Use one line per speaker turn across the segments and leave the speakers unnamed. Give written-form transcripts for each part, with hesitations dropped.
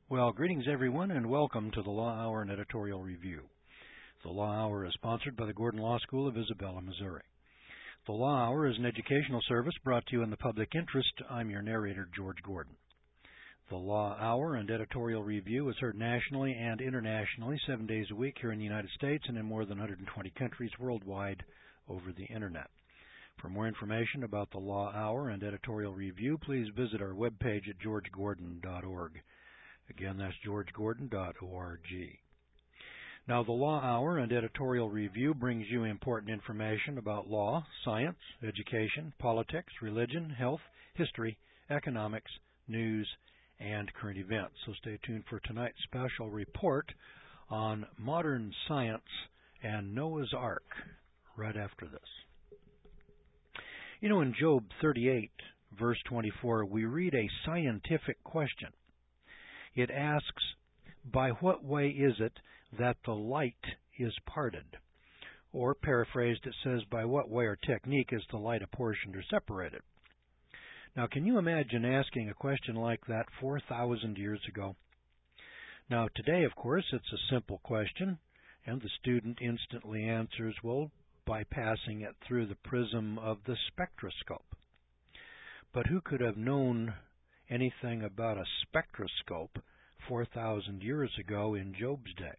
Well, greetings everyone, and welcome to the Law Hour and Editorial Review. The Law Hour is sponsored by the Gordon Law School of Isabella, Missouri. The Law Hour is an educational service brought to you in the public interest. I'm your narrator, George Gordon. The Law Hour and Editorial Review is heard nationally and internationally 7 days a week here in the United States and in more than 120 countries worldwide over the Internet. For more information about the Law Hour and Editorial Review, please visit our webpage at georgegordon.org. Again, that's georgegordon.org. Now, the Law Hour and Editorial Review brings you important information about law, science, education, politics, religion, health, history, economics, news, and current events. So stay tuned for tonight's special report on modern science and Noah's Ark right after this. You know, in Job 38, verse 24, we read a scientific question. It asks, by what way is it that the light is parted? Or, paraphrased, it says, by what way or technique is the light apportioned or separated? Now, can you imagine asking a question like that 4,000 years ago? Now, today, of course, it's a simple question, and the student instantly answers, well, by passing it through the prism of the spectroscope. But who could have known anything about a spectroscope 4,000 years ago in Job's day?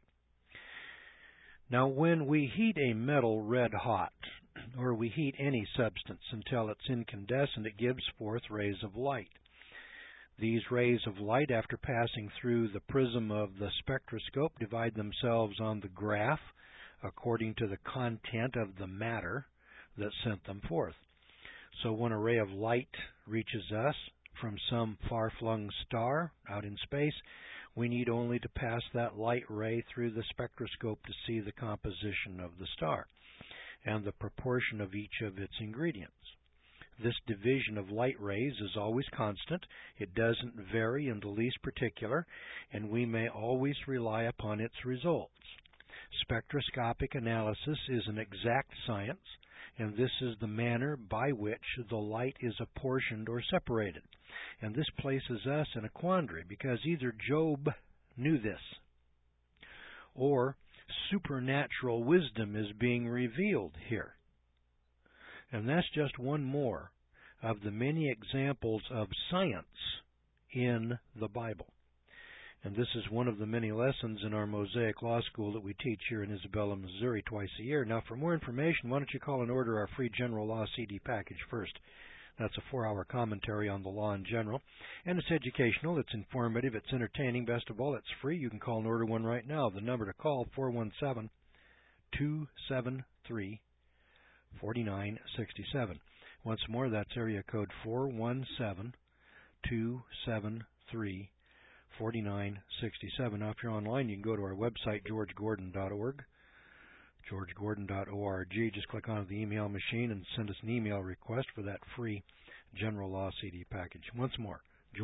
Now, when we heat a metal red hot, or we heat any substance until it's incandescent, it gives forth rays of light. These rays of light, after passing through the prism of the spectroscope, divide themselves on the graph according to the content of the matter that sent them forth. So when a ray of light reaches us from some far-flung star out in space, we need only to pass that light ray through the spectroscope to see the composition of the star and the proportion of each of its ingredients. This division of light rays is always constant. It doesn't vary in the least particular, and we may always rely upon its results. Spectroscopic analysis is an exact science, and this is the manner by which the light is apportioned or separated. And this places us in a quandary, because either Job knew this, or supernatural wisdom is being revealed here. And that's just one more of the many examples of science in the Bible. And this is one of the many lessons in our Mosaic Law School that we teach here in Isabella, Missouri twice a year. Now, for more information, why don't you call and order our free General Law CD package first. That's a 4-hour commentary on the law in general. And it's educational, it's informative, it's entertaining. Best of all, it's free. You can call and order one right now. The number to call, 417-273-4967. Once more, that's area code 417-273-4967. Now, if you're online, you can go to our website, georgegordon.org, georgegordon.org. Just click on the email machine and send us an email request for that free General Law CD package. Once more,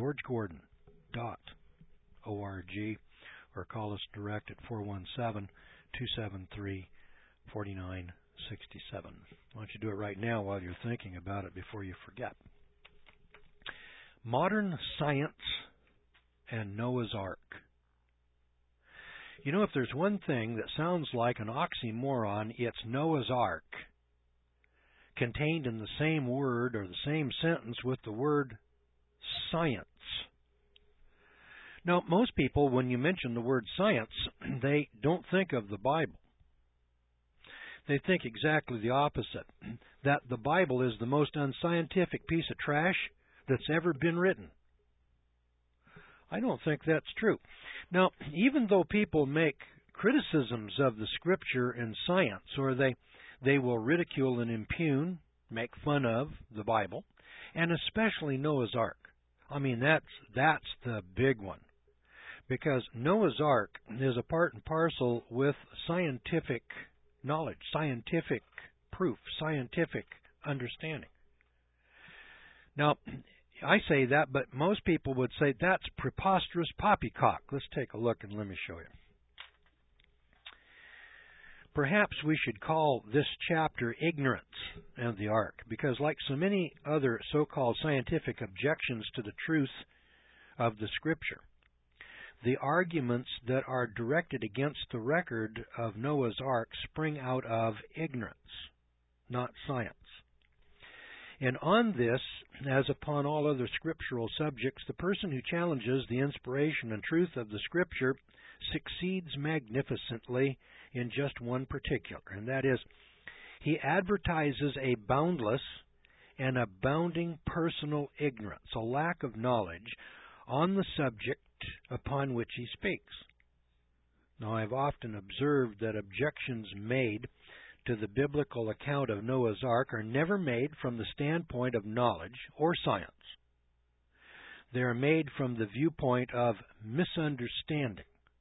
georgegordon.org, or call us direct at 417-273-4967. Why don't you do it right now while you're thinking about it before you forget? Modern science and Noah's Ark. You know, if there's one thing that sounds like an oxymoron, it's Noah's Ark, contained in the same word or the same sentence with the word science. Now, most people, when you mention the word science, they don't think of the Bible. They think exactly the opposite, that the Bible is the most unscientific piece of trash that's ever been written. I don't think that's true. Now, even though people make criticisms of the Scripture and science, or they will ridicule and impugn, make fun of the Bible, and especially Noah's Ark. I mean, that's the big one. Because Noah's Ark is a part and parcel with scientific knowledge, scientific proof, scientific understanding. Now, I say that, but most people would say that's preposterous poppycock. Let's take a look and let me show you. Perhaps we should call this chapter Ignorance and the Ark, because like so many other so-called scientific objections to the truth of the Scripture, the arguments that are directed against the record of Noah's Ark spring out of ignorance, not science. And on this, as upon all other scriptural subjects, the person who challenges the inspiration and truth of the Scripture succeeds magnificently in just one particular, and that is, he advertises a boundless and abounding personal ignorance, a lack of knowledge on the subject upon which he speaks. Now, I've often observed that objections made to the biblical account of Noah's Ark are never made from the standpoint of knowledge or science. They are made from the viewpoint of misunderstanding.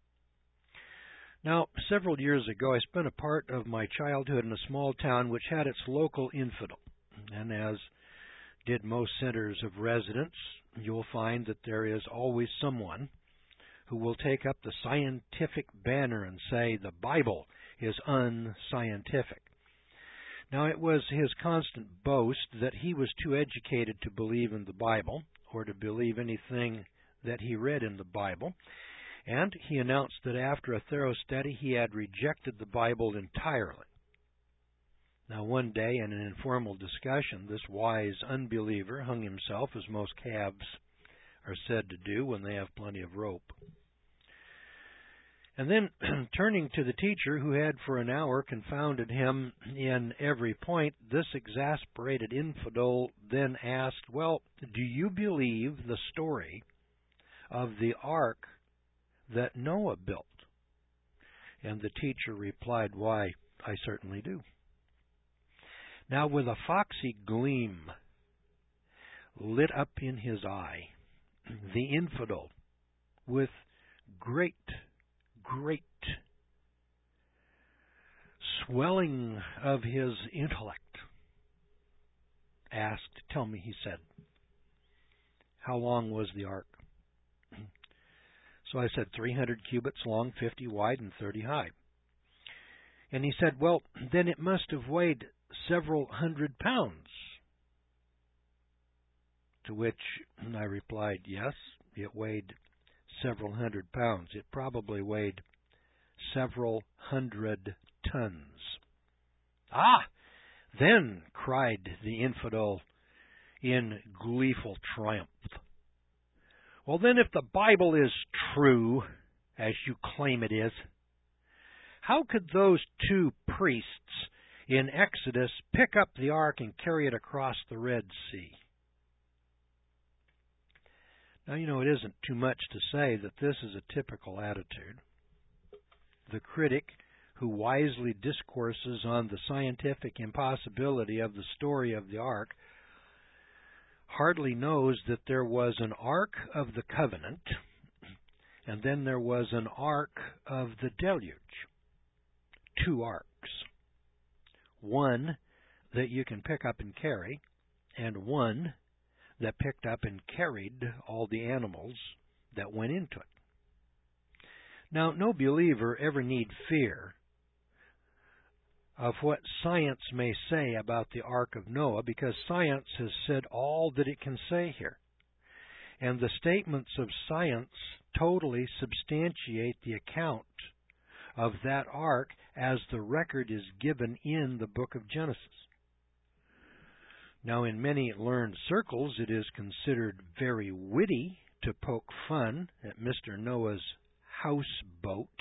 Now, several years ago, I spent a part of my childhood in a small town which had its local infidel. And as did most centers of residence, you'll find that there is always someone who will take up the scientific banner and say the Bible is unscientific. Now, it was his constant boast that he was too educated to believe in the Bible or to believe anything that he read in the Bible. And he announced that after a thorough study, he had rejected the Bible entirely. Now, one day, in an informal discussion, this wise unbeliever hung himself, as most calves are said to do when they have plenty of rope. And then, turning to the teacher, who had for an hour confounded him in every point, this exasperated infidel then asked, "Well, do you believe the story of the ark that Noah built?" And the teacher replied, "Why, I certainly do." Now, with a foxy gleam lit up in his eye, the infidel, with great swelling of his intellect, asked, "Tell me," he said, "how long was the ark?" So I said, 300 cubits long, 50 wide, and 30 high. And he said, "Well, then it must have weighed several hundred pounds." To which I replied, "Yes, it weighed several hundred pounds. It probably weighed several hundred tons." "Ah!" then cried the infidel in gleeful triumph. "Well, then, if the Bible is true, as you claim it is, how could those two priests in Exodus pick up the ark and carry it across the Red Sea?" Now, it isn't too much to say that this is a typical attitude. The critic who wisely discourses on the scientific impossibility of the story of the ark hardly knows that there was an Ark of the Covenant, and then there was an Ark of the Deluge. Two arks. One that you can pick up and carry, and one that picked up and carried all the animals that went into it. Now, no believer ever need fear of what science may say about the Ark of Noah, because science has said all that it can say here. And the statements of science totally substantiate the account of that ark as the record is given in the book of Genesis. Now, in many learned circles, it is considered very witty to poke fun at Mr. Noah's houseboat.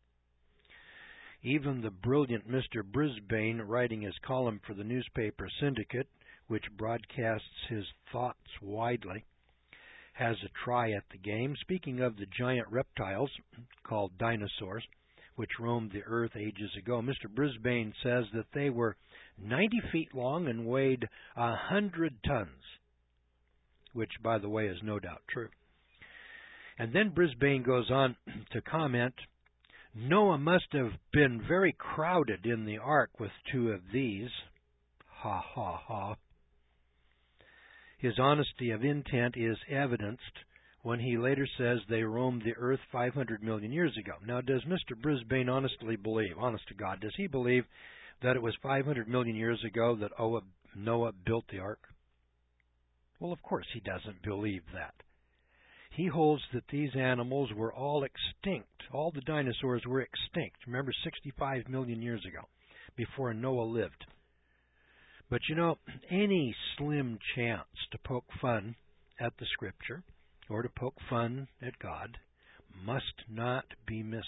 Even the brilliant Mr. Brisbane, writing his column for the newspaper Syndicate, which broadcasts his thoughts widely, has a try at the game. Speaking of the giant reptiles called dinosaurs, which roamed the earth ages ago, Mr. Brisbane says that they were 90 feet long and weighed 100 tons, which, by the way, is no doubt true. And then Brisbane goes on to comment, "Noah must have been very crowded in the ark with two of these." Ha, ha, ha. His honesty of intent is evidenced when he later says they roamed the earth 500 million years ago. Now, does Mr. Brisbane honestly believe, honest to God, does he believe that it was 500 million years ago that Noah built the ark? Well, of course he doesn't believe that. He holds that these animals were all extinct. All the dinosaurs were extinct. Remember, 65 million years ago, before Noah lived. But you know, any slim chance to poke fun at the Scripture or to poke fun at God must not be missed.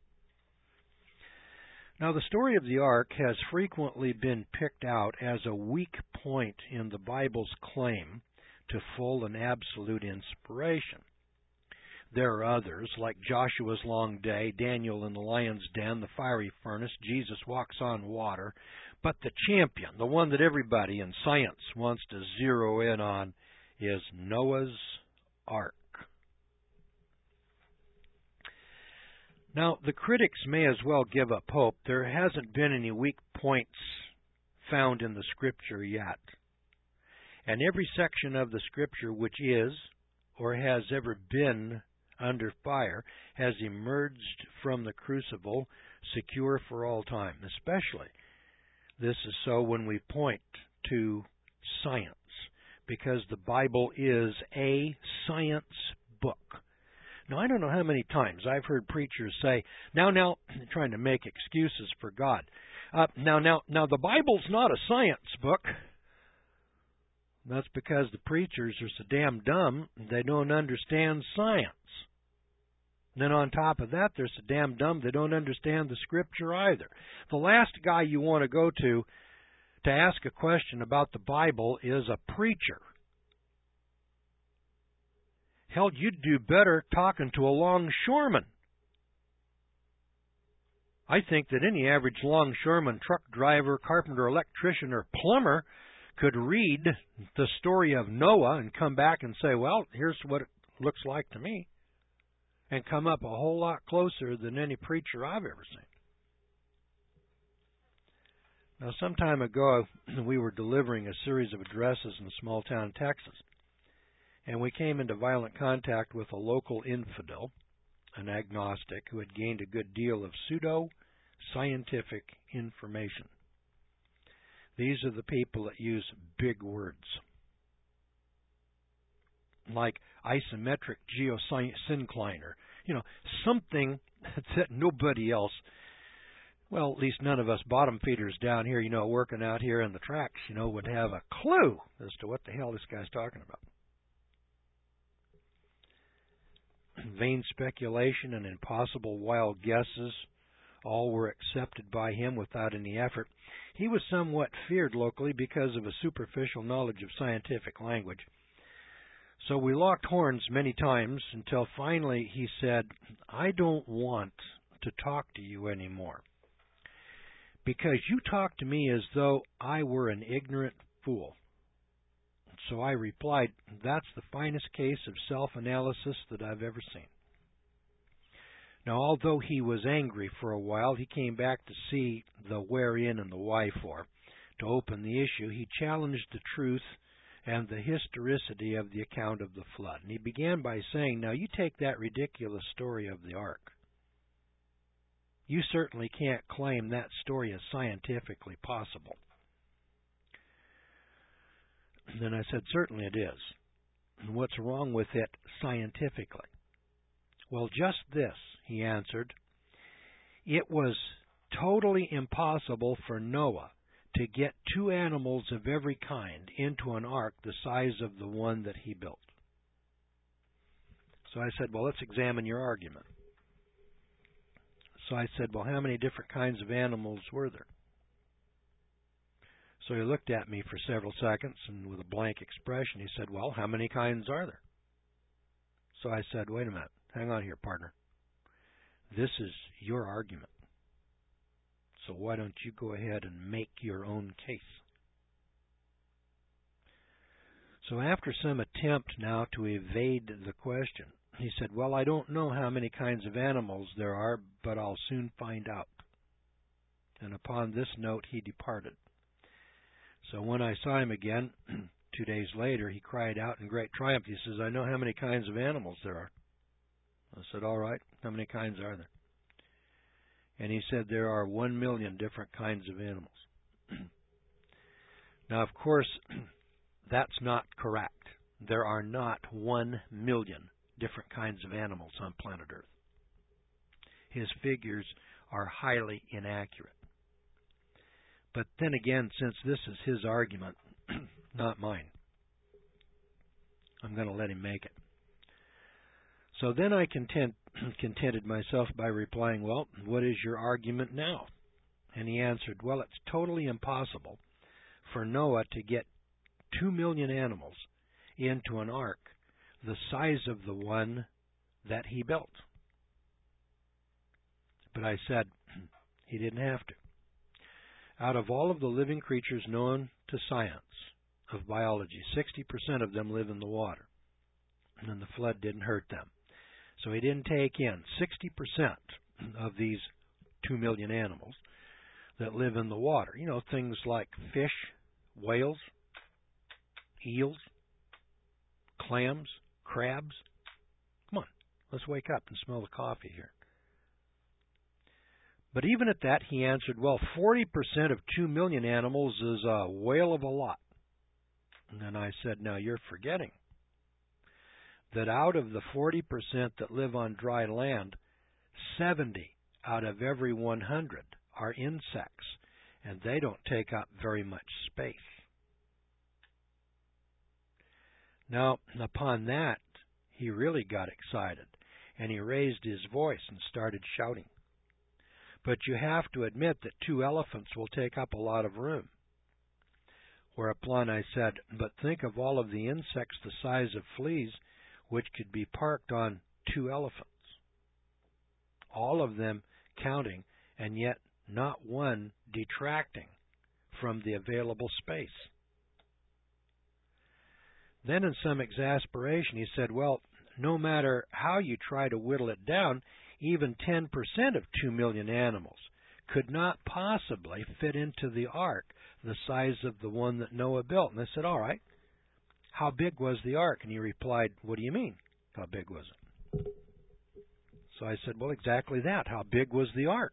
Now, the story of the ark has frequently been picked out as a weak point in the Bible's claim to full and absolute inspiration. There are others, like Joshua's long day, Daniel in the lion's den, the fiery furnace, Jesus walks on water. But the champion, the one that everybody in science wants to zero in on, is Noah's Ark. Now, the critics may as well give up hope. There hasn't been any weak points found in the Scripture yet. And every section of the Scripture which is or has ever been under fire has emerged from the crucible secure for all time. Especially, this is so when we point to science, because the Bible is a science book. Now, I don't know how many times I've heard preachers say, now, trying to make excuses for God. Now, the Bible's not a science book. That's because the preachers are so damn dumb, they don't understand science. And then on top of that, they're so damn dumb, they don't understand the Scripture either. The last guy you want to go to ask a question about the Bible is a preacher. Hell, you'd do better talking to a longshoreman. I think that any average longshoreman, truck driver, carpenter, electrician, or plumber could read the story of Noah and come back and say, well, here's what it looks like to me, and come up a whole lot closer than any preacher I've ever seen. Now, some time ago, we were delivering a series of addresses in a small town, Texas, and we came into violent contact with a local infidel, an agnostic, who had gained a good deal of pseudo-scientific information. These are the people that use big words, like isometric geosyncline, or, something that nobody else, well, at least none of us bottom feeders down here, working out here in the tracks, would have a clue as to what the hell this guy's talking about. Vain speculation and impossible wild guesses all were accepted by him without any effort. He was somewhat feared locally because of a superficial knowledge of scientific language. So we locked horns many times until finally he said, I don't want to talk to you anymore, because you talk to me as though I were an ignorant fool. So I replied, that's the finest case of self-analysis that I've ever seen. Now, although he was angry for a while, he came back to see the wherein and the why for. To open the issue, he challenged the truth and the historicity of the account of the flood. And he began by saying, now you take that ridiculous story of the ark. You certainly can't claim that story is scientifically possible. Then I said, certainly it is. And what's wrong with it scientifically? Well, just this, he answered. It was totally impossible for Noah to get two animals of every kind into an ark the size of the one that he built. So I said, well, let's examine your argument. So I said, well, how many different kinds of animals were there? So he looked at me for several seconds, and with a blank expression, he said, well, how many kinds are there? So I said, wait a minute, hang on here, partner. This is your argument. So why don't you go ahead and make your own case? So after some attempt now to evade the question, he said, well, I don't know how many kinds of animals there are, but I'll soon find out. And upon this note, he departed. So when I saw him again, 2 days later, he cried out in great triumph. He says, I know how many kinds of animals there are. I said, all right, how many kinds are there? And he said, there are 1 million different kinds of animals. Now, of course, that's not correct. There are not 1 million different kinds of animals on planet Earth. His figures are highly inaccurate. But then again, since this is his argument, not mine, I'm going to let him make it. So then I contented myself by replying, well, what is your argument now? And he answered, well, it's totally impossible for Noah to get 2 million animals into an ark the size of the one that he built. But I said he didn't have to. Out of all of the living creatures known to science of biology, 60% of them live in the water, and the flood didn't hurt them. So he didn't take in 60% of these 2 million animals that live in the water. You know, things like fish, whales, eels, clams, crabs. Come on, let's wake up and smell the coffee here. But even at that, he answered, well, 40% of 2 million animals is a whale of a lot. And then I said, now you're forgetting that out of the 40% that live on dry land, 70 out of every 100 are insects, and they don't take up very much space. Now, upon that, he really got excited, and he raised his voice and started shouting. But you have to admit that 2 elephants will take up a lot of room. Whereupon I said, but think of all of the insects the size of fleas which could be parked on 2 elephants. All of them counting, and yet not one detracting from the available space. Then in some exasperation he said, well, no matter how you try to whittle it down, even 10% of 2 million animals could not possibly fit into the ark the size of the one that Noah built. And I said, all right, how big was the ark? And he replied, what do you mean, how big was it? So I said, well, exactly that. How big was the ark?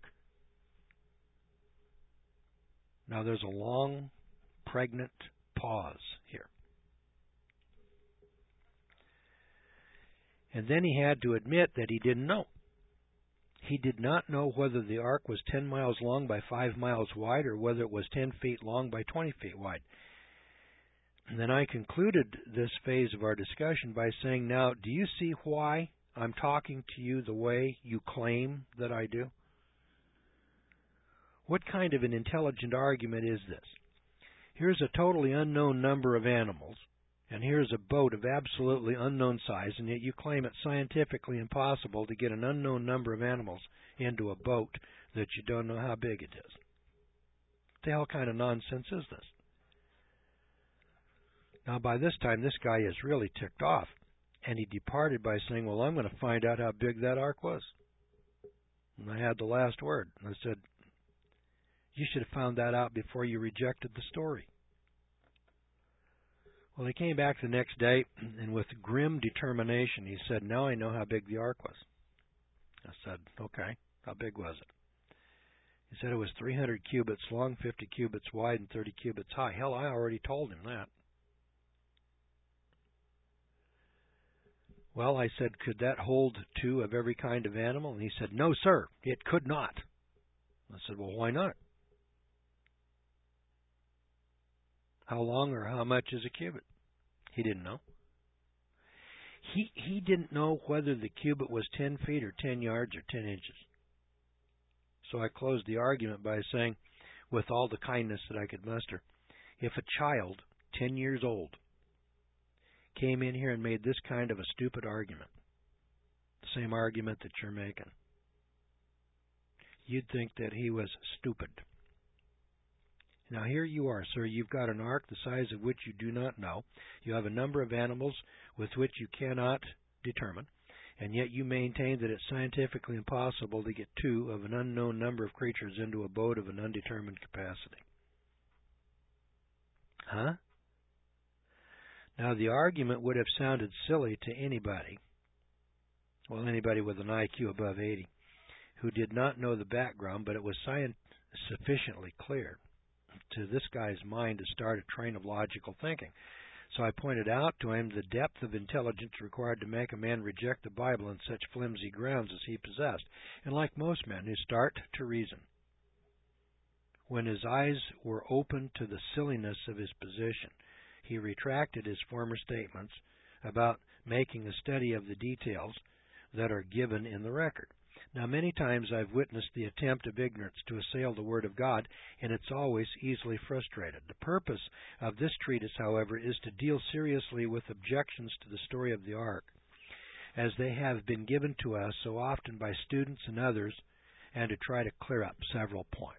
Now there's a long, pregnant pause here. And then he had to admit that he didn't know. He did not know whether the ark was 10 miles long by 5 miles wide or whether it was 10 feet long by 20 feet wide. And then I concluded this phase of our discussion by saying, now, do you see why I'm talking to you the way you claim that I do? What kind of an intelligent argument is this? Here's a totally unknown number of animals, and here's a boat of absolutely unknown size, and yet you claim it's scientifically impossible to get an unknown number of animals into a boat that you don't know how big it is. What the hell kind of nonsense is this? Now, by this time, this guy is really ticked off, and he departed by saying, well, I'm going to find out how big that ark was. And I had the last word. I said, you should have found that out before you rejected the story. Well, he came back the next day, and with grim determination, he said, now I know how big the ark was. I said, okay, how big was it? He said it was 300 cubits long, 50 cubits wide, and 30 cubits high. Hell, I already told him that. Well, I said, could that hold 2 of every kind of animal? And he said, no, sir, it could not. I said, well, why not? How long or how much is a cubit? He didn't know. He didn't know whether the cubit was 10 feet or 10 yards or 10 inches. So I closed the argument by saying, with all the kindness that I could muster, if a child, 10 years old, came in here and made this kind of a stupid argument, the same argument that you're making, you'd think that he was stupid. Now here you are, sir. You've got an ark the size of which you do not know. You have a number of animals with which you cannot determine, and yet you maintain that it's scientifically impossible to get 2 of an unknown number of creatures into a boat of an undetermined capacity. Huh? Now the argument would have sounded silly to anybody, well, anybody with an IQ above 80, who did not know the background, but it was sufficiently clear to this guy's mind to start a train of logical thinking. So I pointed out to him the depth of intelligence required to make a man reject the Bible on such flimsy grounds as he possessed, and like most men who start to reason, when his eyes were opened to the silliness of his position, he retracted his former statements about making a study of the details that are given in the record. Now, many times I've witnessed the attempt of ignorance to assail the Word of God, and it's always easily frustrated. The purpose of this treatise, however, is to deal seriously with objections to the story of the ark, as they have been given to us so often by students and others, and to try to clear up several points.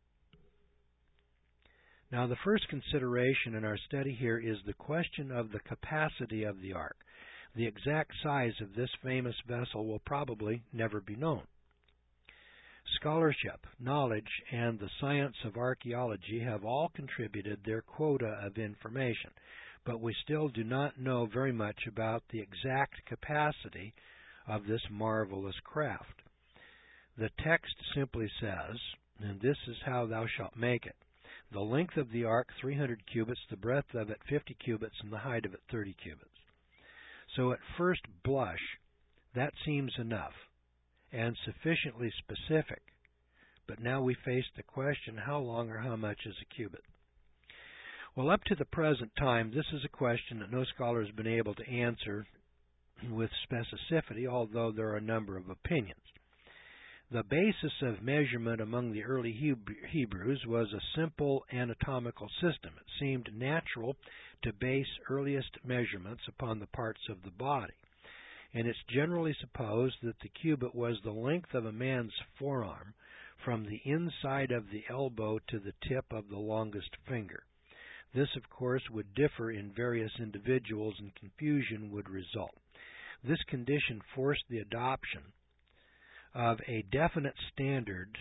Now, the first consideration in our study here is the question of the capacity of the ark. The exact size of this famous vessel will probably never be known. Scholarship, knowledge, and the science of archaeology have all contributed their quota of information, but we still do not know very much about the exact capacity of this marvelous craft. The text simply says, "And this is how thou shalt make it. The length of the ark 300 cubits, the breadth of it 50 cubits, and the height of it 30 cubits. So at first blush, that seems enough and sufficiently specific. But now we face the question, how long or how much is a cubit? Well, up to the present time, this is a question that no scholar has been able to answer with specificity, although there are a number of opinions. The basis of measurement among the early Hebrews was a simple anatomical system. It seemed natural to base earliest measurements upon the parts of the body, and it's generally supposed that the cubit was the length of a man's forearm from the inside of the elbow to the tip of the longest finger. This, of course, would differ in various individuals, and confusion would result. This condition forced the adoption of a definite standard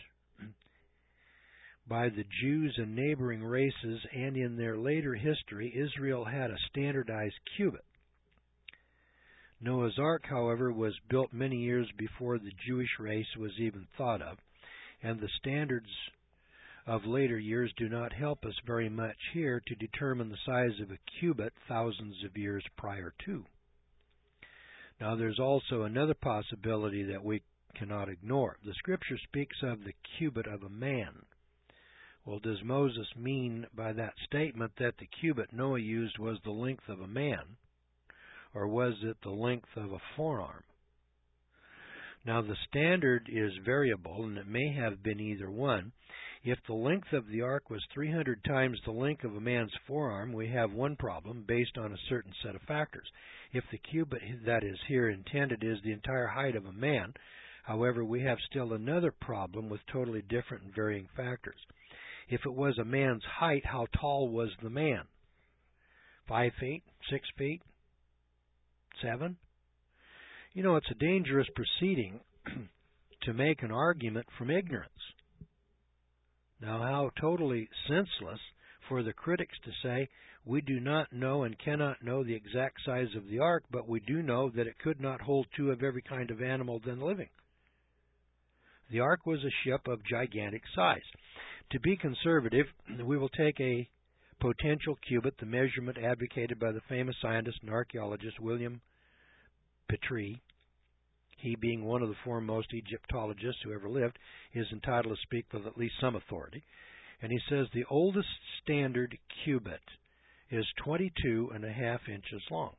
by the Jews and neighboring races, and in their later history, Israel had a standardized cubit. Noah's Ark, however, was built many years before the Jewish race was even thought of, and the standards of later years do not help us very much here to determine the size of a cubit thousands of years prior to. Now, there's also another possibility that we cannot ignore. The Scripture speaks of the cubit of a man. Well, does Moses mean by that statement that the cubit Noah used was the length of a man, or was it the length of a forearm? Now, the standard is variable, and it may have been either one. If the length of the ark was 300 times the length of a man's forearm, we have one problem based on a certain set of factors. If the cubit that is here intended is the entire height of a man, however, we have still another problem with totally different and varying factors. If it was a man's height, how tall was the man? 5 feet? 6 feet? 7? You know, it's a dangerous proceeding to make an argument from ignorance. Now, how totally senseless for the critics to say, we do not know and cannot know the exact size of the ark, but we do know that it could not hold two of every kind of animal then living. The ark was a ship of gigantic size. To be conservative, we will take a potential cubit, the measurement advocated by the famous scientist and archaeologist William Petrie. He, being one of the foremost Egyptologists who ever lived, is entitled to speak with at least some authority. And he says the oldest standard cubit is 22.5 inches long.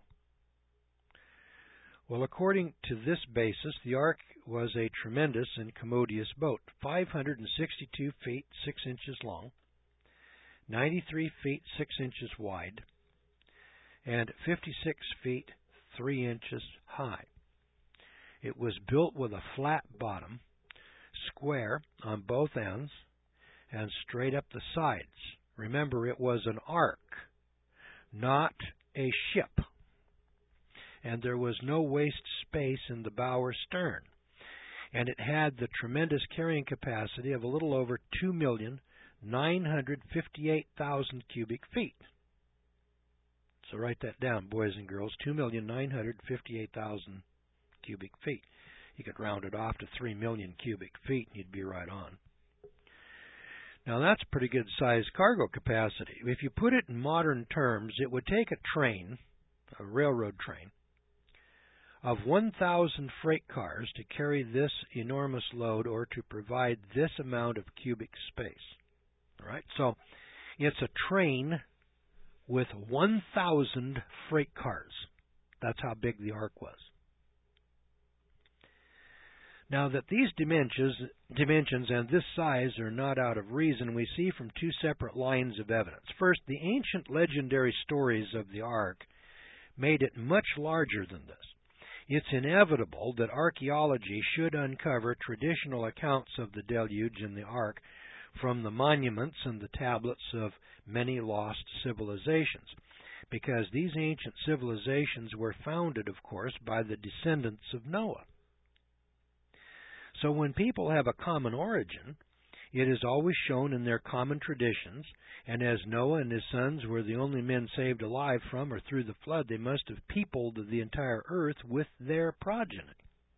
Well, according to this basis, the ark was a tremendous and commodious boat, 562 feet 6 inches long, 93 feet 6 inches wide, and 56 feet 3 inches high. It was built with a flat bottom, square on both ends, and straight up the sides. Remember, it was an ark, not a ship. And there was no waste space in the bow or stern. And it had the tremendous carrying capacity of a little over 2,958,000 cubic feet. So write that down, boys and girls, 2,958,000 cubic feet. You could round it off to 3 million cubic feet, and you'd be right on. Now that's pretty good sized cargo capacity. If you put it in modern terms, it would take a train, a railroad train, of 1,000 freight cars to carry this enormous load or to provide this amount of cubic space. All right? So it's a train with 1,000 freight cars. That's how big the ark was. Now that these dimensions and this size are not out of reason, we see from two separate lines of evidence. First, the ancient legendary stories of the ark made it much larger than this. It's inevitable that archaeology should uncover traditional accounts of the deluge and the ark from the monuments and the tablets of many lost civilizations, because these ancient civilizations were founded, of course, by the descendants of Noah. So when people have a common origin, it is always shown in their common traditions, and as Noah and his sons were the only men saved alive from or through the flood, they must have peopled the entire earth with their progeny.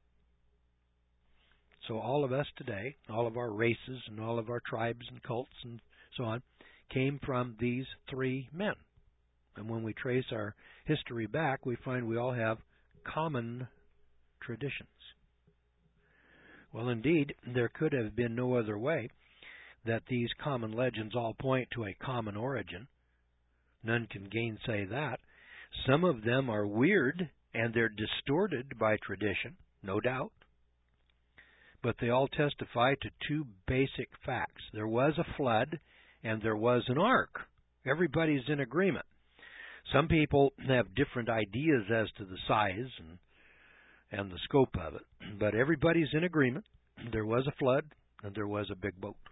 So all of us today, all of our races and all of our tribes and cults and so on, came from these three men. And when we trace our history back, we find we all have common traditions. Well, indeed, there could have been no other way that these common legends all point to a common origin. None can gainsay that. Some of them are weird and they're distorted by tradition, no doubt. But they all testify to two basic facts. There was a flood and there was an ark. Everybody's in agreement. Some people have different ideas as to the size and the scope of it, but everybody's in agreement. There was a flood and there was a big boat.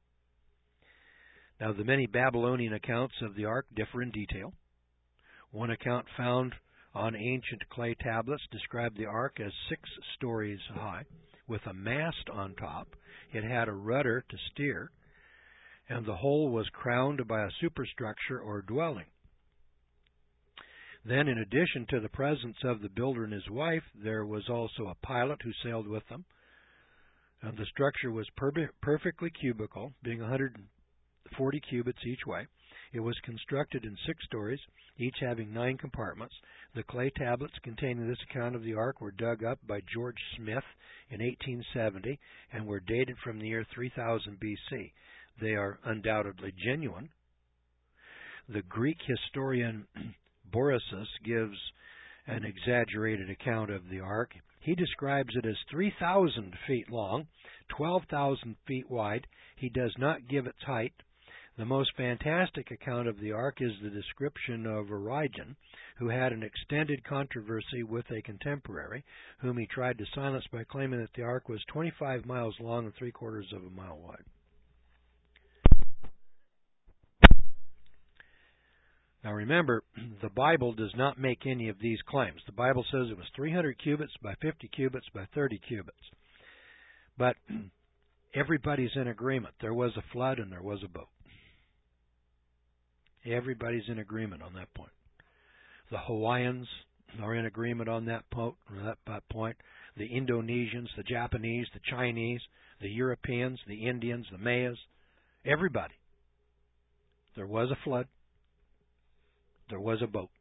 Now, the many Babylonian accounts of the ark differ in detail. One account found on ancient clay tablets described the ark as 6 stories high, with a mast on top. It had a rudder to steer, and the whole was crowned by a superstructure or dwelling. Then, in addition to the presence of the builder and his wife, there was also a pilot who sailed with them. And the structure was perfectly cubical, being 140 cubits each way. It was constructed in 6 stories, each having 9 compartments. The clay tablets containing this account of the ark were dug up by George Smith in 1870 and were dated from the year 3000 BC. They are undoubtedly genuine. The Greek historian Borysas gives an exaggerated account of the ark. He describes it as 3,000 feet long, 12,000 feet wide. He does not give its height. The most fantastic account of the ark is the description of Origen, who had an extended controversy with a contemporary, whom he tried to silence by claiming that the ark was 25 miles long and 3/4 of a mile wide. Now remember, the Bible does not make any of these claims. The Bible says it was 300 cubits by 50 cubits by 30 cubits. But everybody's in agreement. There was a flood and there was a boat. Everybody's in agreement on that point. The Hawaiians are in agreement on that point. The Indonesians, the Japanese, the Chinese, the Europeans, the Indians, the Mayas, everybody. There was a flood. There was a boat.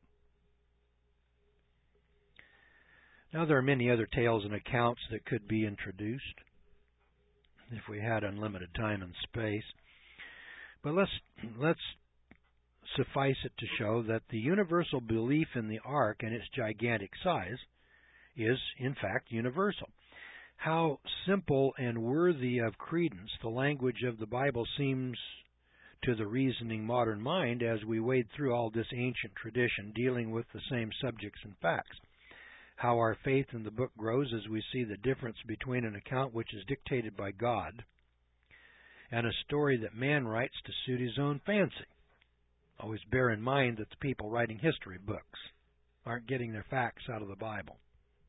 Now there are many other tales and accounts that could be introduced if we had unlimited time and space. But let's suffice it to show that the universal belief in the ark and its gigantic size is, in fact, universal. How simple and worthy of credence the language of the Bible seems to the reasoning modern mind as we wade through all this ancient tradition dealing with the same subjects and facts. How our faith in the book grows as we see the difference between an account which is dictated by God and a story that man writes to suit his own fancy. Always bear in mind that the people writing history books aren't getting their facts out of the Bible.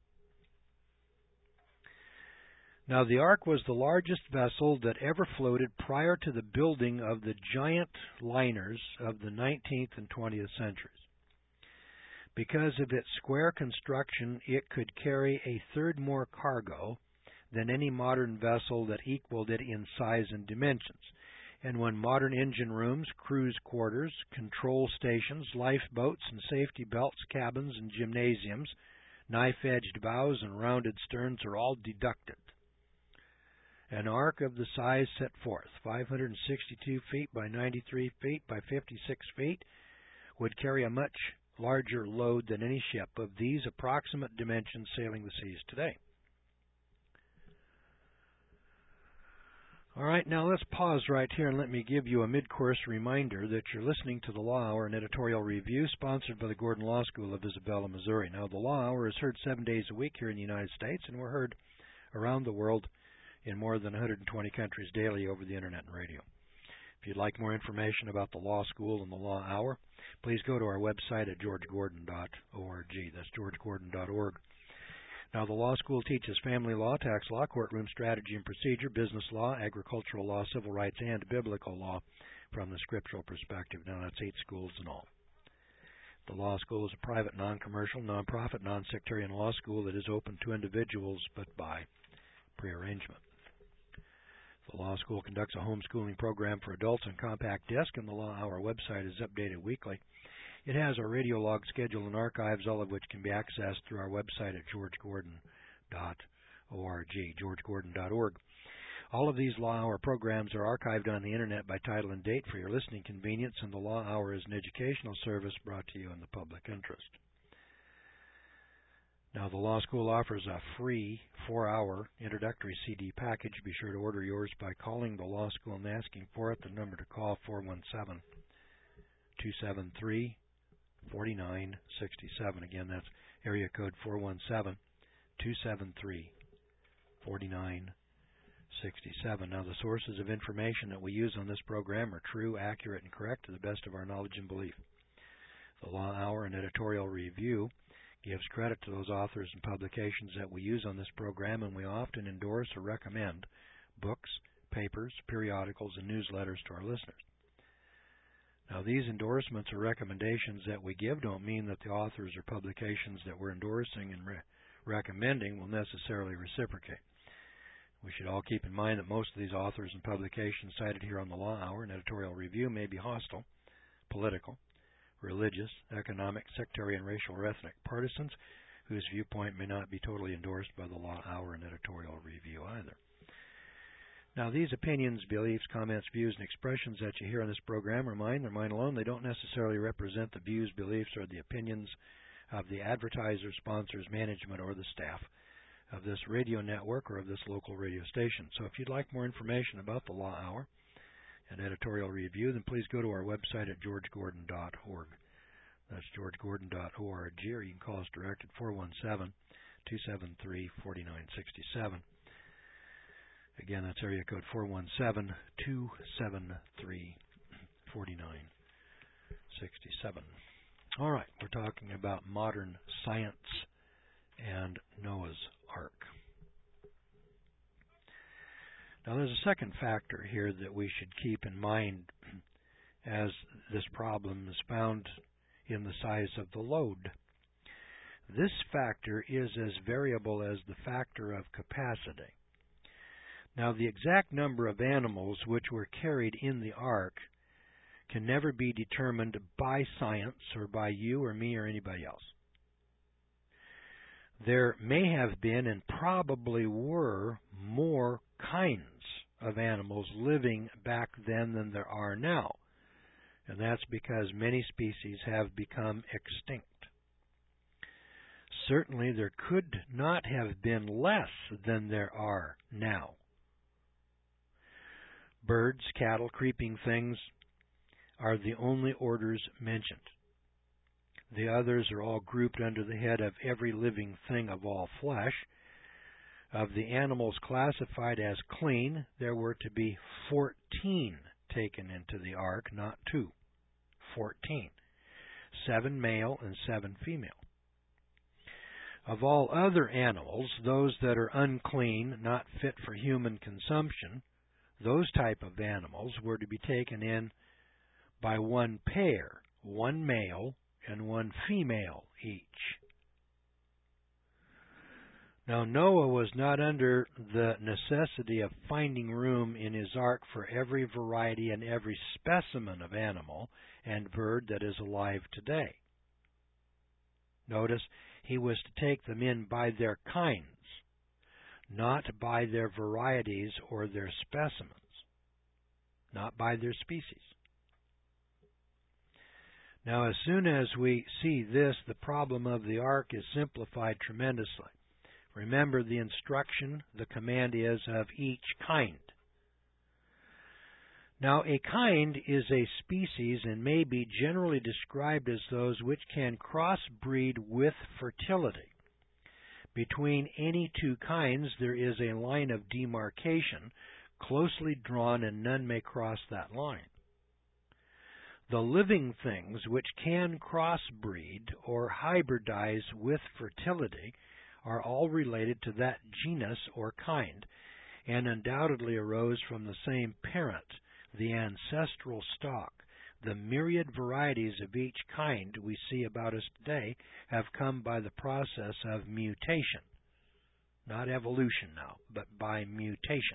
Now, the ark was the largest vessel that ever floated prior to the building of the giant liners of the 19th and 20th centuries. Because of its square construction, it could carry 1/3 more cargo than any modern vessel that equaled it in size and dimensions. and when modern engine rooms, cruise quarters, control stations, lifeboats and safety belts, cabins and gymnasiums, knife-edged bows and rounded sterns are all deducted. An ark of the size set forth, 562 feet by 93 feet by 56 feet, would carry a much larger load than any ship of these approximate dimensions sailing the seas today. All right, now let's pause right here and let me give you a mid-course reminder that you're listening to the Law Hour, an editorial review sponsored by the Gordon Law School of Isabella, Missouri. Now, the Law Hour is heard 7 days a week here in the United States, and we're heard around the world in more than 120 countries daily over the Internet and radio. If you'd like more information about the Law School and the Law Hour, please go to our website at georgegordon.org. That's georgegordon.org. Now, the law school teaches family law, tax law, courtroom strategy and procedure, business law, agricultural law, civil rights, and biblical law from the scriptural perspective. Now, that's 8 schools in all. The law school is a private, non-commercial, non-profit, non-sectarian law school that is open to individuals but by prearrangement. The law school conducts a homeschooling program for adults on compact disc, and the Law Hour website is updated weekly. It has a radio log schedule and archives, all of which can be accessed through our website at georgegordon.org, georgegordon.org. All of these Law Hour programs are archived on the Internet by title and date for your listening convenience, and the Law Hour is an educational service brought to you in the public interest. Now, the Law School offers a free 4-hour introductory CD package. Be sure to order yours by calling the Law School and asking for it. The number to call, 417-273-4967. Again, that's area code 417-273-4967. Now, the sources of information that we use on this program are true, accurate, and correct to the best of our knowledge and belief. The Law Hour and editorial review gives credit to those authors and publications that we use on this program, and we often endorse or recommend books, papers, periodicals, and newsletters to our listeners. Now, these endorsements or recommendations that we give don't mean that the authors or publications that we're endorsing and recommending will necessarily reciprocate. We should all keep in mind that most of these authors and publications cited here on the Law Hour and editorial review may be hostile, political, religious, economic, sectarian, racial, or ethnic partisans whose viewpoint may not be totally endorsed by the Law Hour and editorial review either. Now, these opinions, beliefs, comments, views, and expressions that you hear on this program are mine. They're mine alone. They don't necessarily represent the views, beliefs, or the opinions of the advertisers, sponsors, management, or the staff of this radio network or of this local radio station. So if you'd like more information about the Law Hour and editorial review, then please go to our website at georgegordon.org. That's georgegordon.org, or you can call us direct at 417-273-4967. Again, that's area code 417-273-4967. All right, we're talking about modern science and Noah's Ark. Now, there's a second factor here that we should keep in mind as this problem is found in the size of the load. This factor is as variable as the factor of capacity. Now, the exact number of animals which were carried in the ark can never be determined by science or by you or me or anybody else. There may have been and probably were more kinds of animals living back then than there are now, and that's because many species have become extinct. Certainly, there could not have been less than there are now. Birds, cattle, creeping things are the only orders mentioned. The others are all grouped under the head of every living thing of all flesh. Of the animals classified as clean, there were to be 14 taken into the ark, not 2. 14. 7 male and 7 female. Of all other animals, those that are unclean, not fit for human consumption, those type of animals were to be taken in by one pair, 1 male and 1 female each. Now Noah was not under the necessity of finding room in his ark for every variety and every specimen of animal and bird that is alive today. Notice, he was to take them in by their kinds, not by their varieties or their specimens, not by their species. Now, as soon as we see this, the problem of the ark is simplified tremendously. Remember the instruction, the command is of each kind. Now, a kind is a species and may be generally described as those which can crossbreed with fertility. Between any two kinds there is a line of demarcation, closely drawn, and none may cross that line. The living things which can crossbreed or hybridize with fertility are all related to that genus or kind, and undoubtedly arose from the same parent, the ancestral stock. The myriad varieties of each kind we see about us today have come by the process of mutation. Not evolution now, but by mutation.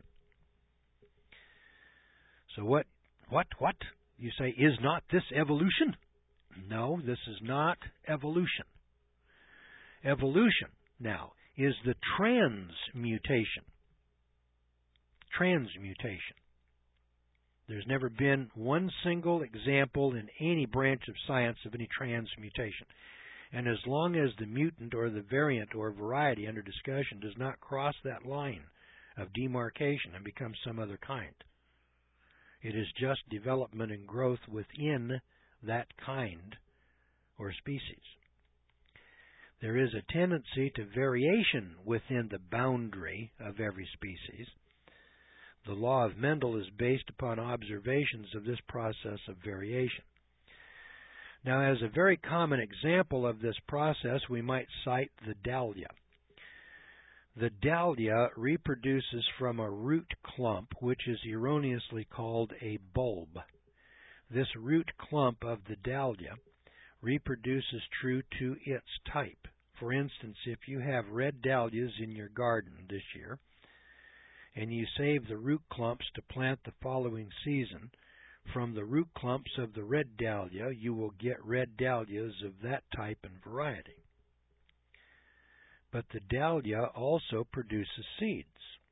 So what? You say, is not this evolution? No, this is not evolution. Evolution, now, is the transmutation. Transmutation. There's never been one single example in any branch of science of any transmutation. And as long as the mutant or the variant or variety under discussion does not cross that line of demarcation and become some other kind, it is just development and growth within that kind or species. There is a tendency to variation within the boundary of every species. The law of Mendel is based upon observations of this process of variation. Now, as a very common example of this process, we might cite the dahlia. The dahlia reproduces from a root clump, which is erroneously called a bulb. This root clump of the dahlia reproduces true to its type. For instance, if you have red dahlias in your garden this year, and you save the root clumps to plant the following season, from the root clumps of the red dahlia you will get red dahlias of that type and variety. But the dahlia also produces seeds.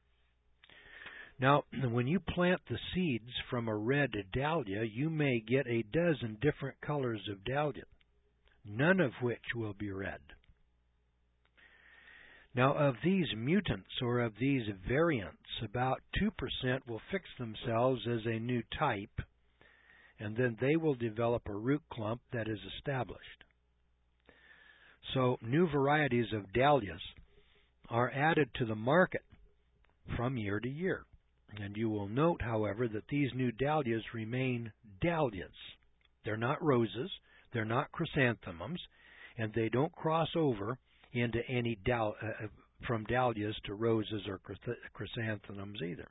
Now, when you plant the seeds from a red dahlia, you may get a dozen different colors of dahlia, none of which will be red. Now, of these mutants or of these variants, about 2% will fix themselves as a new type, and then they will develop a root clump that is established. So, new varieties of dahlias are added to the market from year to year. And you will note, however, that these new dahlias remain dahlias. They're not roses, they're not chrysanthemums, and they don't cross over into any from dahlias to roses or chrysanthemums either.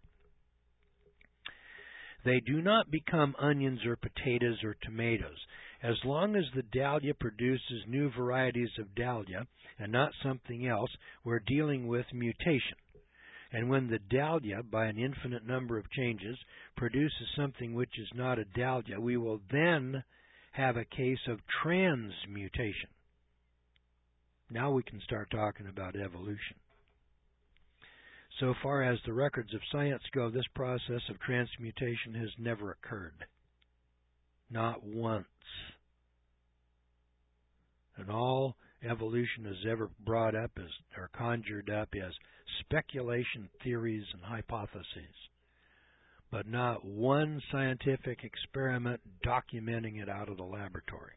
They do not become onions or potatoes or tomatoes. As long as the dahlia produces new varieties of dahlia and not something else, we're dealing with mutation. And when the dahlia, by an infinite number of changes, produces something which is not a dahlia, we will then have a case of transmutation. Now we can start talking about evolution. So far as the records of science go, this process of transmutation has never occurred. Not once. And all evolution is ever brought up as, or conjured up as speculation, theories, and hypotheses, but not one scientific experiment documenting it out of the laboratory.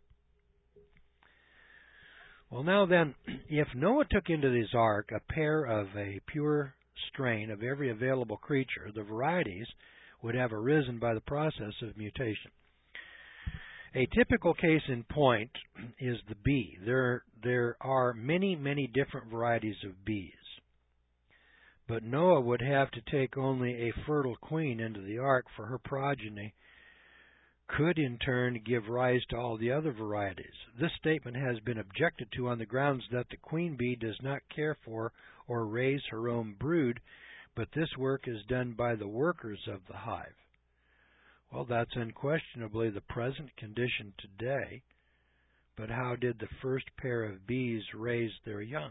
Well, now then, if Noah took into his ark a pair of a pure strain of every available creature, the varieties would have arisen by the process of mutation. A typical case in point is the bee. There are many, many different varieties of bees. But Noah would have to take only a fertile queen into the ark, for her progeny could in turn give rise to all the other varieties. This statement has been objected to on the grounds that the queen bee does not care for or raise her own brood, but this work is done by the workers of the hive. Well, that's unquestionably the present condition today, but how did the first pair of bees raise their young?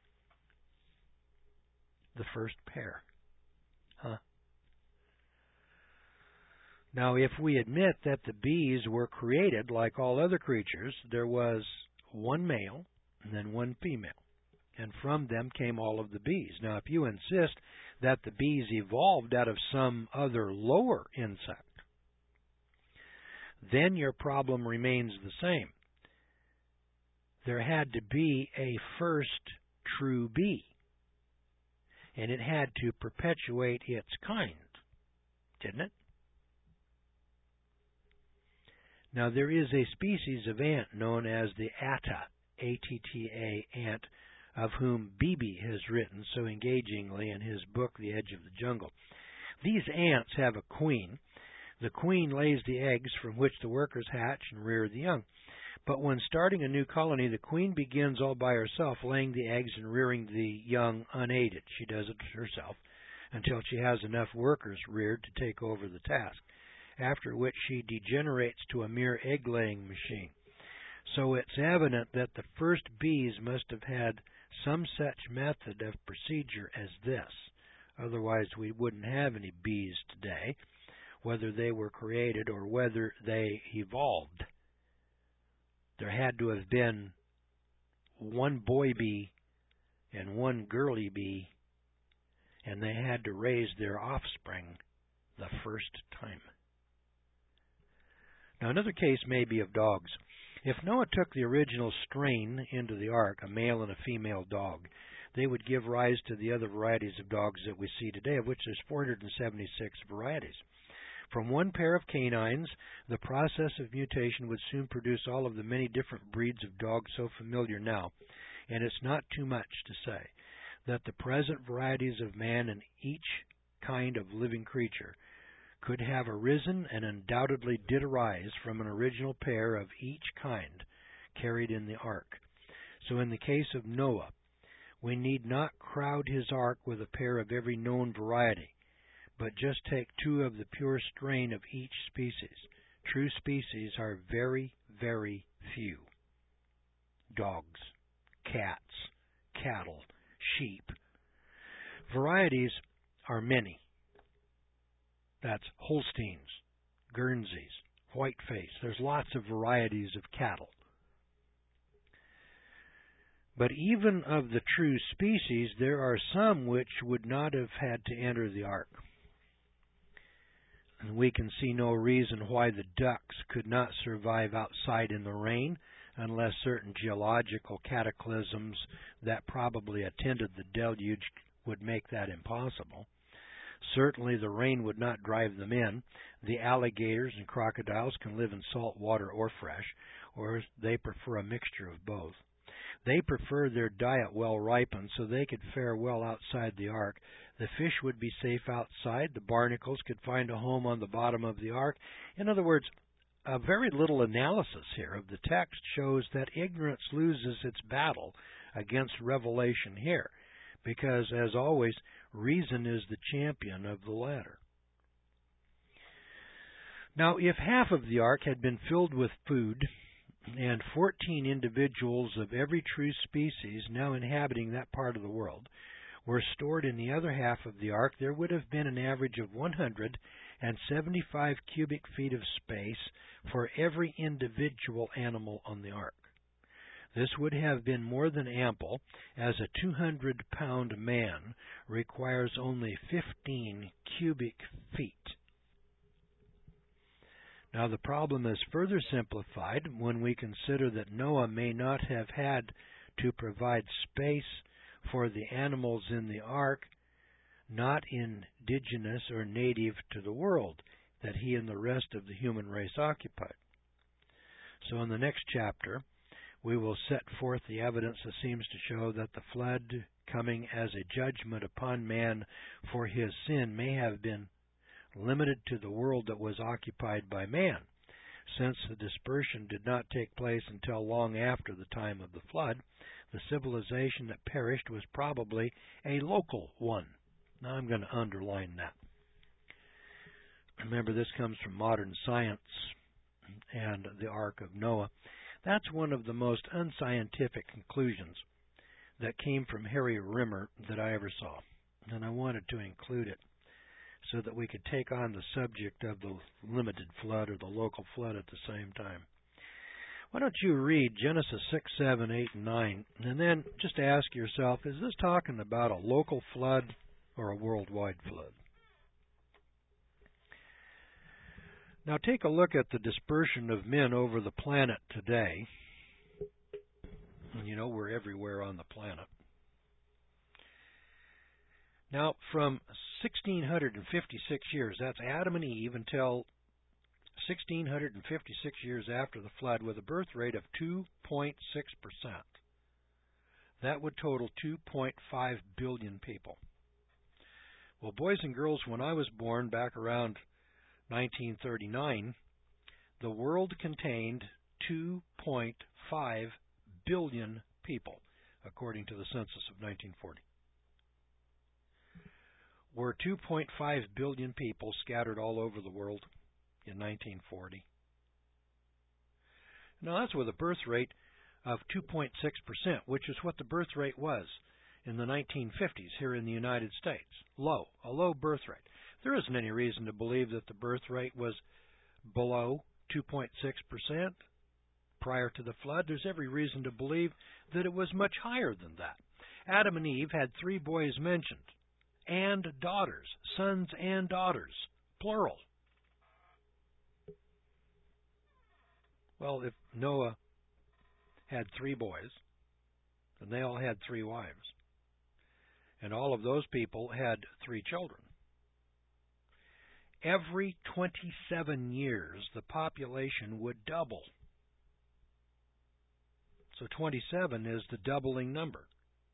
The first pair. Now, if we admit that the bees were created like all other creatures, there was one male and then one female, and from them came all of the bees. Now, if you insist that the bees evolved out of some other lower insect, then your problem remains the same. There had to be a first true bee, and it had to perpetuate its kind, didn't it? Now, there is a species of ant known as the Atta, A-T-T-A, ant, of whom Beebe has written so engagingly in his book, The Edge of the Jungle. These ants have a queen. The queen lays the eggs from which the workers hatch and rear the young. But when starting a new colony, the queen begins all by herself, laying the eggs and rearing the young unaided. She does it herself until she has enough workers reared to take over the task, after which she degenerates to a mere egg-laying machine. So it's evident that the first bees must have had some such method of procedure as this. Otherwise, we wouldn't have any bees today, whether they were created or whether they evolved. There had to have been one boy bee and one girly bee, and they had to raise their offspring the first time. Now, another case may be of dogs. If Noah took the original strain into the ark, a male and a female dog, they would give rise to the other varieties of dogs that we see today, of which there's 476 varieties. From one pair of canines, the process of mutation would soon produce all of the many different breeds of dogs so familiar now, and it's not too much to say that the present varieties of man and each kind of living creature could have arisen and undoubtedly did arise from an original pair of each kind carried in the ark. So in the case of Noah, we need not crowd his ark with a pair of every known variety, but just take two of the pure strain of each species. True species are very, very few. Dogs, cats, cattle, sheep. Varieties are many. That's Holsteins, Guernseys, Whiteface. There's lots of varieties of cattle. But even of the true species, there are some which would not have had to enter the ark. And we can see no reason why the ducks could not survive outside in the rain unless certain geological cataclysms that probably attended the deluge would make that impossible. Certainly the rain would not drive them in. The alligators and crocodiles can live in salt water or fresh, or they prefer a mixture of both. They prefer their diet well ripened so they could fare well outside the ark. The fish would be safe outside. The barnacles could find a home on the bottom of the ark. In other words, a very little analysis here of the text shows that ignorance loses its battle against revelation here, because, as always, reason is the champion of the latter. Now, if half of the ark had been filled with food, and 14 individuals of every true species now inhabiting that part of the world were stored in the other half of the ark, there would have been an average of 175 cubic feet of space for every individual animal on the ark. This would have been more than ample, as a 200-pound man requires only 15 cubic feet. Now, the problem is further simplified when we consider that Noah may not have had to provide space for the animals in the ark, not indigenous or native to the world, that he and the rest of the human race occupied. So in the next chapter, we will set forth the evidence that seems to show that the flood, coming as a judgment upon man for his sin, may have been limited to the world that was occupied by man, since the dispersion did not take place until long after the time of the flood. The civilization that perished was probably a local one. Now I'm going to underline that. Remember, this comes from modern science and the Ark of Noah. That's one of the most unscientific conclusions that came from Harry Rimmer that I ever saw, and I wanted to include it so that we could take on the subject of the limited flood or the local flood at the same time. Why don't you read Genesis 6, 7, 8, and 9, and then just ask yourself, is this talking about a local flood or a worldwide flood? Now take a look at the dispersion of men over the planet today. You know, we're everywhere on the planet. Now, from 1656 years, that's Adam and Eve, until 1656 years after the flood, with a birth rate of 2.6%. That would total 2.5 billion people. Well, boys and girls, when I was born back around 1939, the world contained 2.5 billion people, according to the census of 1940. Were 2.5 billion people scattered all over the world in 1940? Now, that's with a birth rate of 2.6%, which is what the birth rate was in the 1950s here in the United States. A low birth rate. There isn't any reason to believe that the birth rate was below 2.6% prior to the flood. There's every reason to believe that it was much higher than that. Adam and Eve had 3 boys mentioned, and daughters, sons and daughters, plural. Well, if Noah had 3 boys, and they all had 3 wives, and all of those people had 3 children, every 27 years the population would double. So 27 is the doubling number.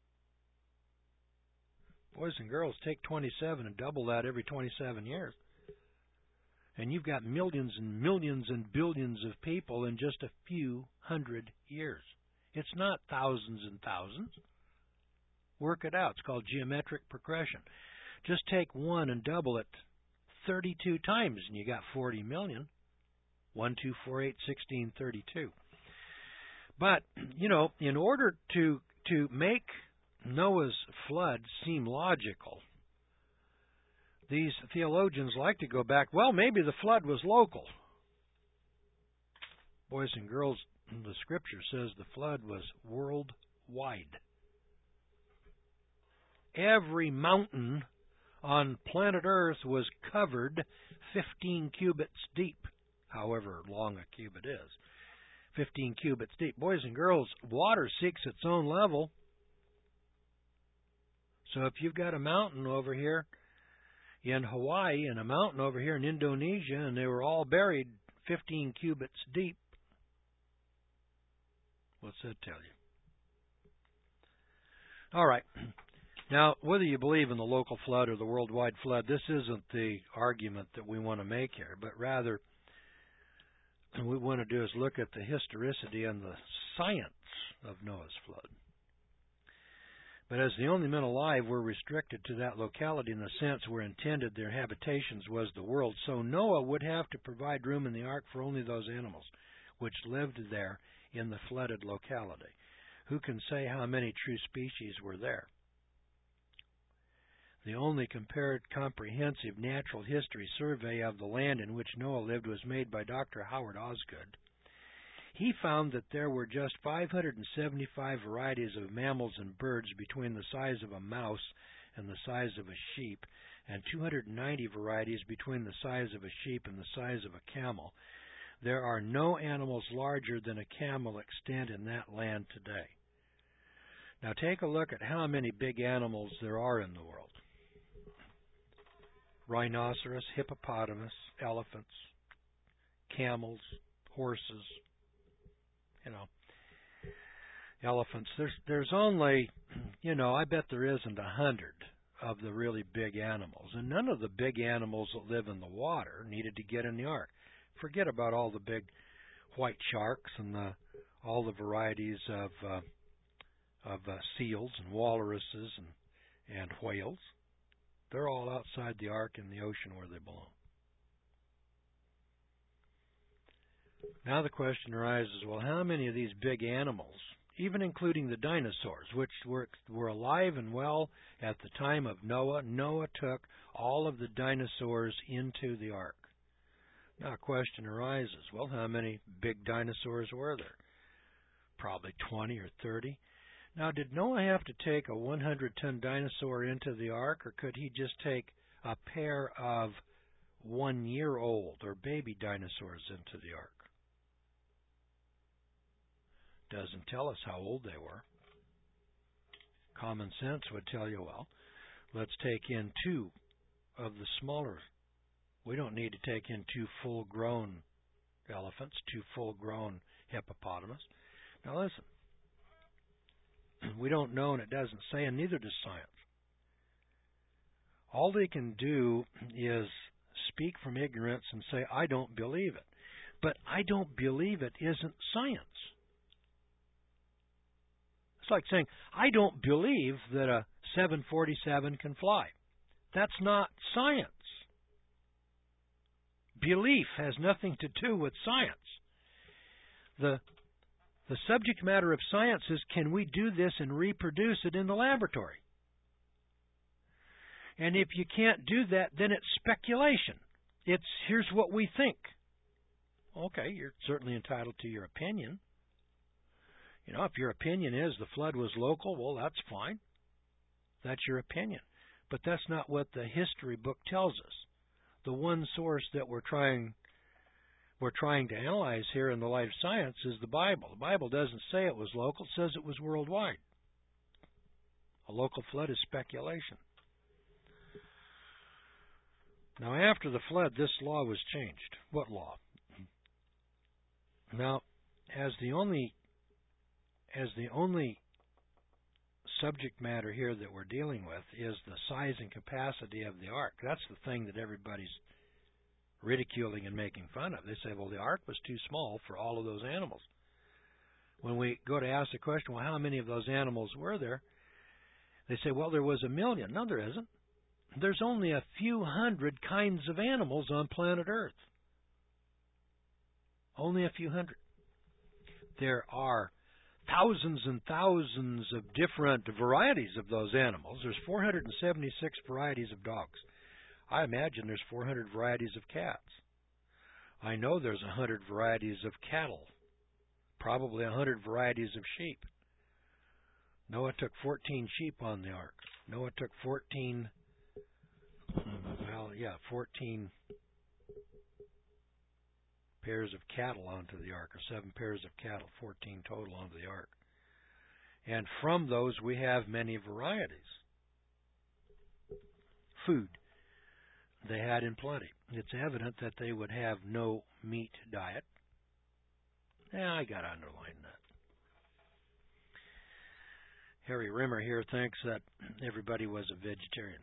Boys and girls, take 27 and double that every 27 years. And you've got millions and millions and billions of people in just a few hundred years. It's not thousands and thousands. Work it out. It's called geometric progression. Just take 1 and double it 32 times, and you got 40 million. 1, 2, 4, 8, 16, 32. But, you know, in order to make Noah's flood seem logical, these theologians like to go back, well, maybe the flood was local. Boys and girls, the Scripture says the flood was worldwide. Every mountain on planet Earth was covered 15 cubits deep, however long a cubit is. 15 cubits deep. Boys and girls, water seeks its own level. So if you've got a mountain over here in Hawaii and a mountain over here in Indonesia, and they were all buried 15 cubits deep, what's that tell you? All right. Now, whether you believe in the local flood or the worldwide flood, this isn't the argument that we want to make here, but rather what we want to do is look at the historicity and the science of Noah's flood. But as the only men alive were restricted to that locality in the sense where intended their habitations was the world, so Noah would have to provide room in the ark for only those animals which lived there in the flooded locality. Who can say how many true species were there? The only compared comprehensive natural history survey of the land in which Noah lived was made by Dr. Howard Osgood. He found that there were just 575 varieties of mammals and birds between the size of a mouse and the size of a sheep, and 290 varieties between the size of a sheep and the size of a camel. There are no animals larger than a camel extant in that land today. Now take a look at how many big animals there are in the world. Rhinoceros, hippopotamus, elephants, camels, horses, elephants. There's only, I bet there isn't 100 of the really big animals. And none of the big animals that live in the water needed to get in the ark. Forget about all the big white sharks and all the varieties of seals and walruses and whales. They're all outside the ark in the ocean where they belong. Now the question arises, well, how many of these big animals, even including the dinosaurs, which were alive and well at the time of Noah, Noah took all of the dinosaurs into the ark. Now a question arises, well, how many big dinosaurs were there? Probably 20 or 30. Now, did Noah have to take a 100-ton dinosaur into the ark, or could he just take a pair of 1-year-old or baby dinosaurs into the ark? Doesn't tell us how old they were. Common sense would tell you, well, let's take in 2 of the smaller. We don't need to take in 2 full-grown elephants, 2 full-grown hippopotamus. Now listen, we don't know, and it doesn't say, and neither does science. All they can do is speak from ignorance and say, I don't believe it. But I don't believe it isn't science. It's like saying, I don't believe that a 747 can fly. That's not science. Belief has nothing to do with science. The subject matter of science is, can we do this and reproduce it in the laboratory? And if you can't do that, then it's speculation. It's, here's what we think. Okay, you're certainly entitled to your opinion. You know, if your opinion is the flood was local, well, that's fine. That's your opinion. But that's not what the history book tells us. The one source that we're trying to analyze here in the light of science is the Bible. The Bible doesn't say it was local, it says it was worldwide. A local flood is speculation. Now, after the flood, this law was changed. What law? Now, as the only subject matter here that we're dealing with is the size and capacity of the ark. That's the thing that everybody's ridiculing and making fun of. They say, well, the ark was too small for all of those animals. When we go to ask the question, well, how many of those animals were there? They say, well, there was 1 million. No, there isn't. There's only a few hundred kinds of animals on planet Earth. Only a few hundred. There are thousands and thousands of different varieties of those animals. There's 476 varieties of dogs. I imagine there's 400 varieties of cats. I know there's 100 varieties of cattle. Probably 100 varieties of sheep. Noah took 14 sheep on the ark. Noah took 14 pairs of cattle onto the ark, or 7 pairs of cattle, 14 total onto the ark. And from those we have many varieties. Food they had in plenty. It's evident that they would have no meat diet. I got to underline that. Harry Rimmer here thinks that everybody was a vegetarian.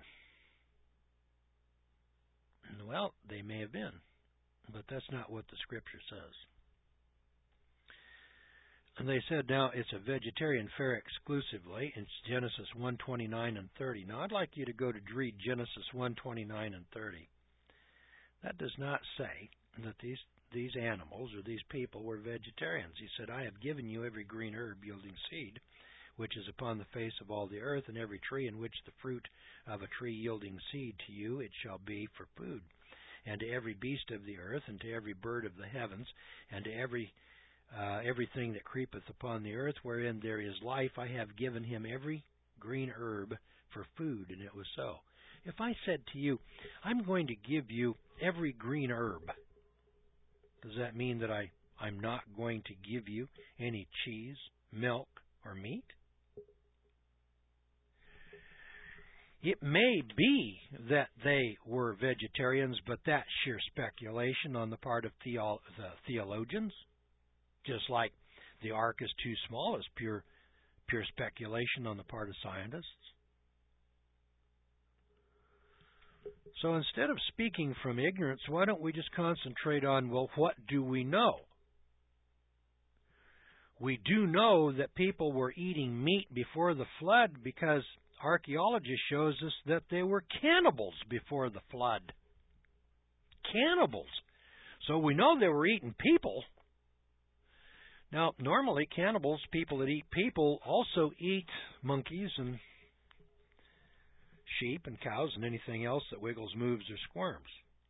Well, they may have been, but that's not what the Scripture says. And they said now it's a vegetarian fare exclusively. It's Genesis 1:29 and 30. Now I'd like you to go to read Genesis 1:29 and 30. That does not say that these animals or these people were vegetarians. He said, I have given you every green herb yielding seed, which is upon the face of all the earth, and every tree in which the fruit of a tree yielding seed to you it shall be for food. And to every beast of the earth, and to every bird of the heavens, and to everything that creepeth upon the earth, wherein there is life, I have given him every green herb for food. And it was so. If I said to you, I'm going to give you every green herb, does that mean that I'm not going to give you any cheese, milk, or meat? It may be that they were vegetarians, but that's sheer speculation on the part of the theologians. Just like the ark is too small, is pure speculation on the part of scientists. So instead of speaking from ignorance, why don't we just concentrate on, well, what do we know? We do know that people were eating meat before the flood because archaeology shows us that they were cannibals before the flood. Cannibals. So we know they were eating people. Now, normally cannibals, people that eat people, also eat monkeys and sheep and cows and anything else that wiggles, moves, or squirms.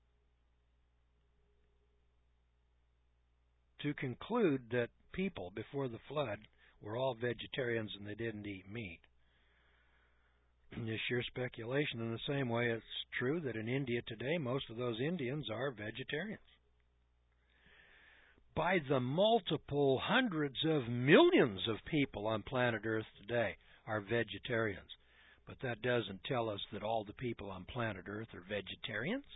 To conclude that people before the flood were all vegetarians and they didn't eat meat is sheer speculation. In the same way, it's true that in India today, most of those Indians are vegetarians. By the multiple hundreds of millions of people on planet Earth today are vegetarians. But that doesn't tell us that all the people on planet Earth are vegetarians.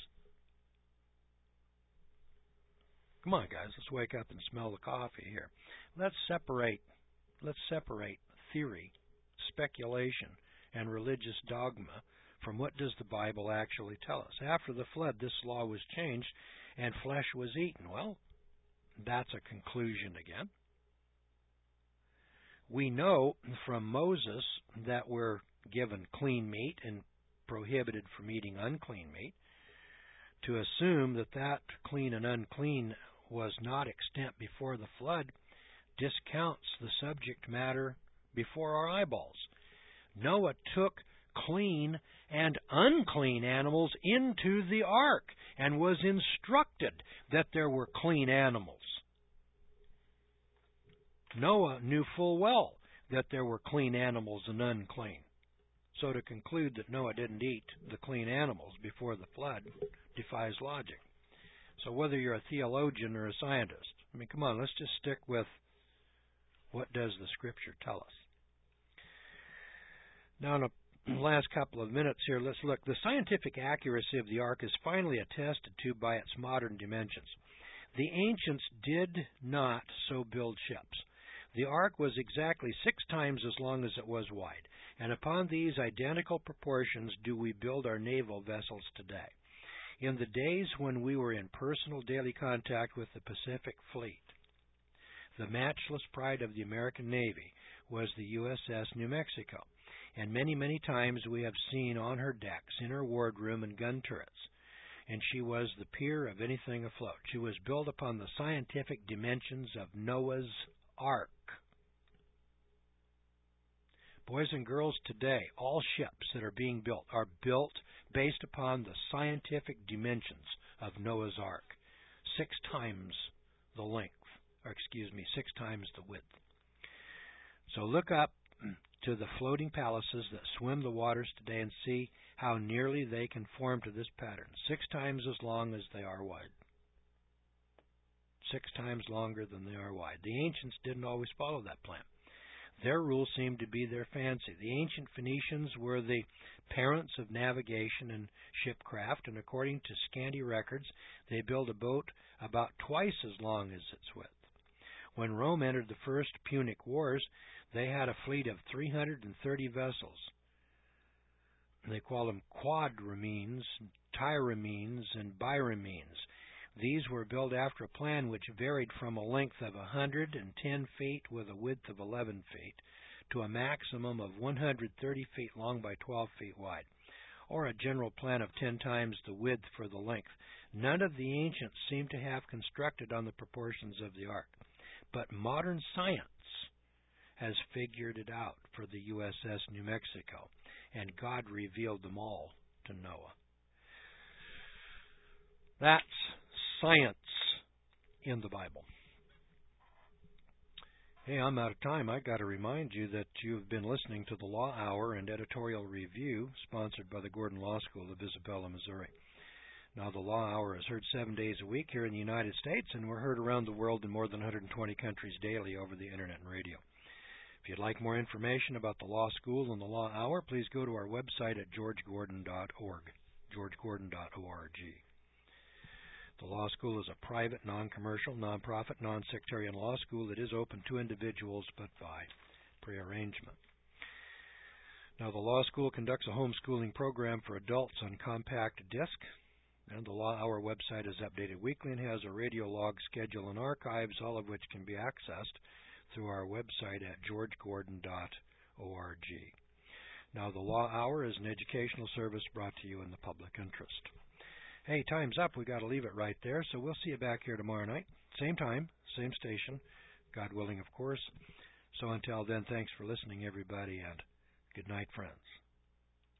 Come on, guys, let's wake up and smell the coffee here. Let's separate theory, speculation, and religious dogma from what does the Bible actually tell us. After the flood, this law was changed and flesh was eaten. Well, that's a conclusion again. We know from Moses that we're given clean meat and prohibited from eating unclean meat. To assume that that clean and unclean was not extant before the flood discounts the subject matter before our eyeballs. Noah took clean and unclean animals into the ark and was instructed that there were clean animals. Noah knew full well that there were clean animals and unclean. So to conclude that Noah didn't eat the clean animals before the flood defies logic. So whether you're a theologian or a scientist, I mean, come on, let's just stick with what does the Scripture tell us. Now, in the last couple of minutes here, let's look. The scientific accuracy of the ark is finally attested to by its modern dimensions. The ancients did not so build ships. The ark was exactly 6 times as long as it was wide, and upon these identical proportions do we build our naval vessels today. In the days when we were in personal daily contact with the Pacific Fleet, the matchless pride of the American Navy was the USS New Mexico, and many, many times we have seen on her decks, in her wardroom and gun turrets, and she was the peer of anything afloat. She was built upon the scientific dimensions of Noah's Ark. Boys and girls, today, all ships that are being built are built based upon the scientific dimensions of Noah's Ark. 6 times the length, 6 times the width. So look up to the floating palaces that swim the waters today and see how nearly they conform to this pattern. 6 times as long as they are wide. 6 times longer than they are wide. The ancients didn't always follow that plan. Their rules seemed to be their fancy. The ancient Phoenicians were the parents of navigation and shipcraft, and according to scanty records, they built a boat about twice as long as its width. When Rome entered the First Punic Wars, they had a fleet of 330 vessels. They call them quadrimenes, triremes, and biremes. These were built after a plan which varied from a length of 110 feet with a width of 11 feet to a maximum of 130 feet long by 12 feet wide, or a general plan of 10 times the width for the length. None of the ancients seem to have constructed on the proportions of the ark, but modern science has figured it out for the USS New Mexico, and God revealed them all to Noah. That's science in the Bible. Hey, I'm out of time. I've got to remind you that you've been listening to the Law Hour and Editorial Review, sponsored by the Gordon Law School of Isabella, Missouri. Now, the Law Hour is heard 7 days a week here in the United States, and we're heard around the world in more than 120 countries daily over the Internet and radio. If you'd like more information about the Law School and the Law Hour, please go to our website at georgegordon.org, georgegordon.org. The Law School is a private, non-commercial, non-profit, non-sectarian law school that is open to individuals but by prearrangement. Now, the Law School conducts a homeschooling program for adults on compact disc, and the Law Hour website is updated weekly and has a radio log schedule and archives, all of which can be accessed through our website at georgegordon.org. Now, the Law Hour is an educational service brought to you in the public interest. Hey, time's up. We got to leave it right there, so we'll see you back here tomorrow night. Same time, same station, God willing, of course. So until then, thanks for listening, everybody, and good night, friends.